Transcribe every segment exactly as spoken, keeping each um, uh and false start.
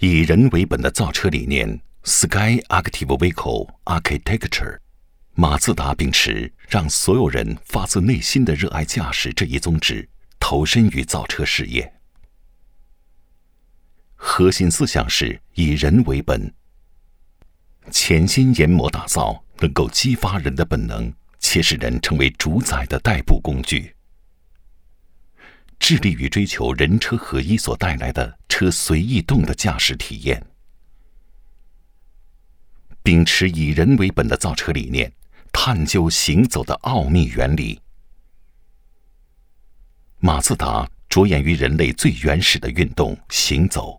以人为本的造车理念 Sky Active Vehicle Architecture， 马自达秉持让所有人发自内心的热爱驾驶这一宗旨，投身于造车事业。核心思想是以人为本，潜心研磨打造能够激发人的本能且使人成为主宰的代步工具，致力于追求人车合一所带来的车随意动的驾驶体验。秉持以人为本的造车理念，探究行走的奥秘原理。马自达着眼于人类最原始的运动——行走。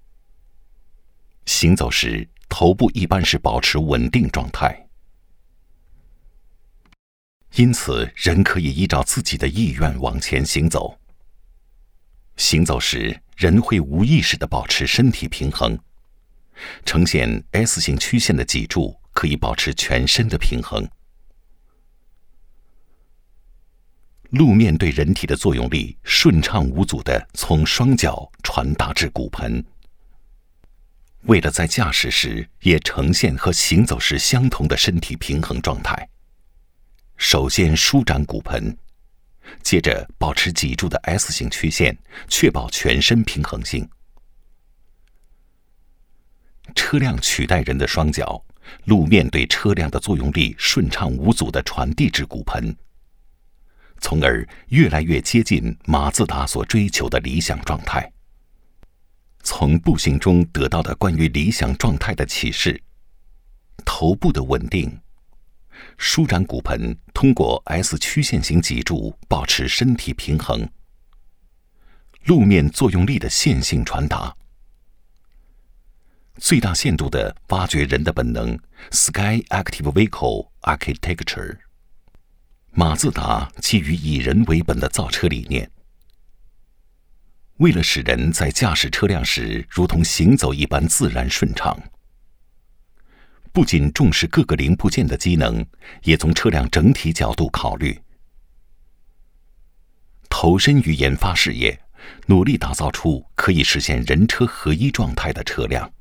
行走时，头部一般是保持稳定状态，因此人可以依照自己的意愿往前行走。行走时，人会无意识地保持身体平衡，呈现 S 型曲线的脊柱可以保持全身的平衡。路面对人体的作用力顺畅无阻地从双脚传达至骨盆。为了在驾驶时也呈现和行走时相同的身体平衡状态，首先舒展骨盆，接着保持脊柱的 S 型曲线，确保全身平衡性。车辆取代人的双脚，路面对车辆的作用力顺畅无阻地传递至骨盆，从而越来越接近马自达所追求的理想状态。从步行中得到的关于理想状态的启示：头部的稳定，舒展骨盆，通过 S 曲线型脊柱保持身体平衡；路面作用力的线性传达，最大限度地挖掘人的本能 Sky Active Vehicle Architecture。马自达基于以人为本的造车理念，为了使人在驾驶车辆时如同行走一般自然顺畅，不仅重视各个零部件的机能，也从车辆整体角度考虑，投身于研发事业，努力打造出可以实现人车合一状态的车辆。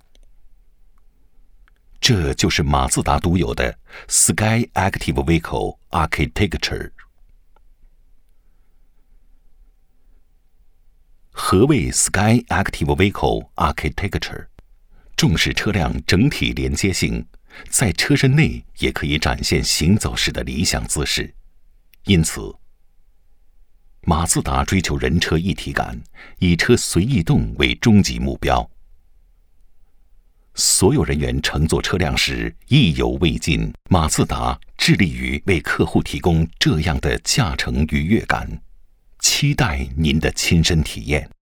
这就是马自达独有的 Sky Active Vehicle Architecture。何谓 Sky Active Vehicle Architecture？ 重视车辆整体连接性，在车身内也可以展现行走时的理想姿势。因此，马自达追求人车一体感，以车随意动为终极目标。所有人员乘坐车辆时意犹未尽，马自达致力于为客户提供这样的驾乘愉悦感，期待您的亲身体验。